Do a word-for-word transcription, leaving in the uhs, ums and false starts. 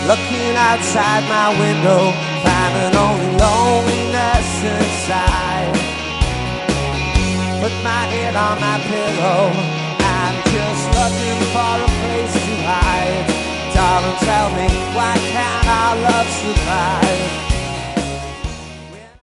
looking outside my window, finding only loneliness inside. Put my head on my pillow, I'm just looking for a